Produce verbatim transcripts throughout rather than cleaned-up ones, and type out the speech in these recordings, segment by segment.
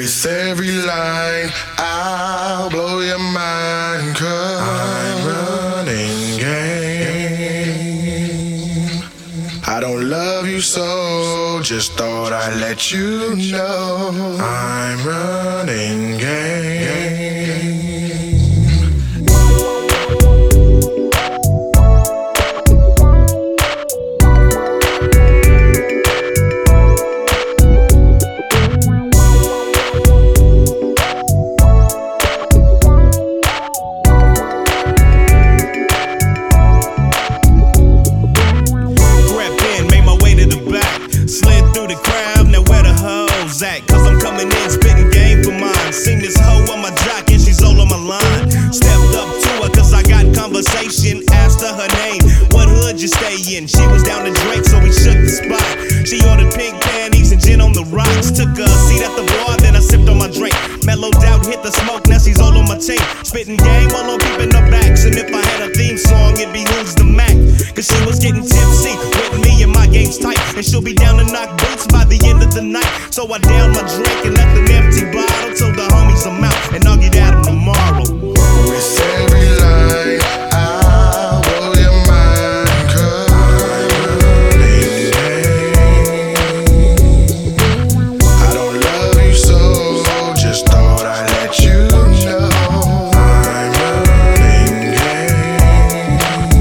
With every line, I'll blow your mind, 'cause I'm running game. I don't love you so, just thought I'd let you know I'm running game. Cause I'm coming in, spitting game for mine. Seen this hoe on my jock and she's all on my line. Stepped up to her cause I got conversation. Asked her her name, what hood you stay in? She was down to Drake so we shook the spot. She ordered pink panties and gin on the rocks. Took a seat at the bar, then I sipped on my drink. Mellowed out, hit the smoke, now she's all on my tape. Spitting game while I'm keeping her backs. And if I had a theme song, it'd be Who's the Mac? Cause she was getting tipsy with me and my game's tight. And she'll be down to knock boots by the end of the night. So I downed my drink and left an empty bottle. Told the homies I'm out and I'll get at 'em tomorrow. With every line, I'll blow your mind, 'cause I'm running game. I don't love you so, just thought I'd let you know I'm running game.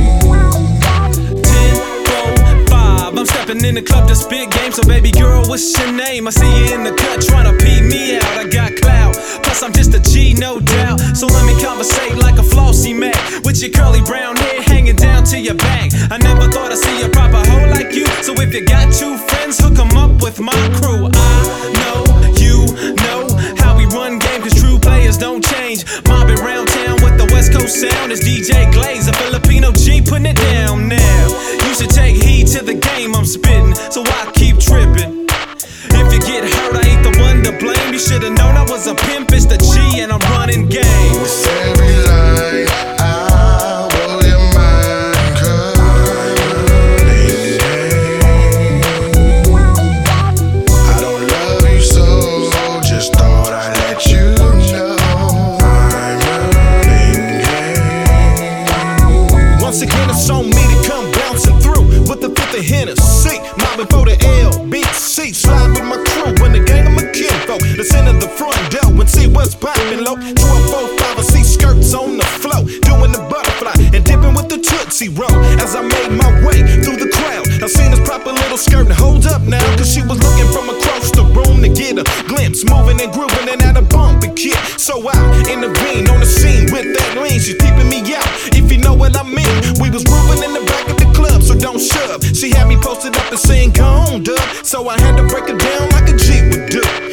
Ten, four, five, I'm stepping in the club to spit game. So baby girl, what's your name? I see you in the cut trying to peep me out. I got clout, plus I'm just a G, no doubt. So let me conversate like a flossy Mac, with your curly brown hair hanging down to your back. I never thought I'd see a proper hoe like you. So if you got two friends, hook 'em up with my crew. I know you know how we run game, cause true players don't change. Mobbing round town with the West Coast sound. It's D J Glaze, a Filipino G, putting it down now. You should take heed to the game I'm spitting, so I keep tripping. If you get hurt, I ain't the one to blame. You should've known I was a pimp, it's the G and I'm running game. With every line, I'll blow your mind, 'cause I'm running game. I don't love you so, just thought I'd let you know I'm running game. Once again it's on me to come bouncing through with the fifth of Hennessy, mobbing for the L B C. Slide with my crew when the gang of my kinfolk. Let's enter the front door and see what's poppin' low. Two or four, five, I see skirts on the floor, doing the butterfly and dipping with the Tootsie Roll. As I made my way through the crowd, I seen this proper little skirt and hold up now, cause she was looking from across the room to get a glimpse, moving and grooving and at a bump and kid. So I intervened on the scene with that lean. She's peeping me out, if you know what I mean. We was grooving in the back of the club, so don't shove. She had me posted up and saying, go on, dub. So I had to break it down like a G would do.